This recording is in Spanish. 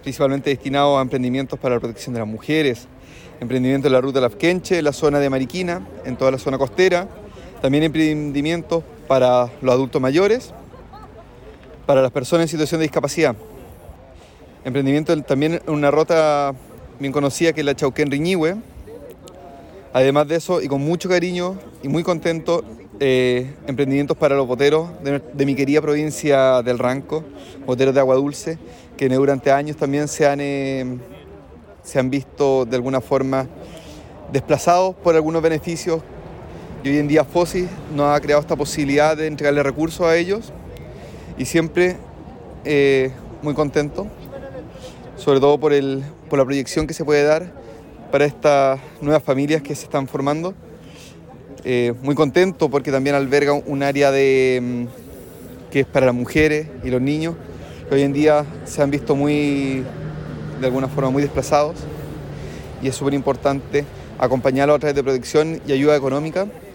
principalmente destinados a emprendimientos para la protección de las mujeres, emprendimientos en la ruta Lafkenche, en la zona de Mariquina, en toda la zona costera, también emprendimientos para los adultos mayores, para las personas en situación de discapacidad. Emprendimiento también en una ruta bien conocida que es la Chauquén-Riñihue. Además de eso, y con mucho cariño y muy contento, emprendimientos para los boteros de mi querida provincia del Ranco, boteros de agua dulce, que durante años también se han visto de alguna forma desplazados por algunos beneficios, y hoy en día FOSI nos ha creado esta posibilidad de entregarle recursos a ellos, y siempre muy contento, sobre todo por la proyección que se puede dar para estas nuevas familias que se están formando. Muy contento porque también alberga un área que es para las mujeres y los niños, que hoy en día se han visto de alguna forma muy desplazados, y es súper importante acompañarlos a través de protección y ayuda económica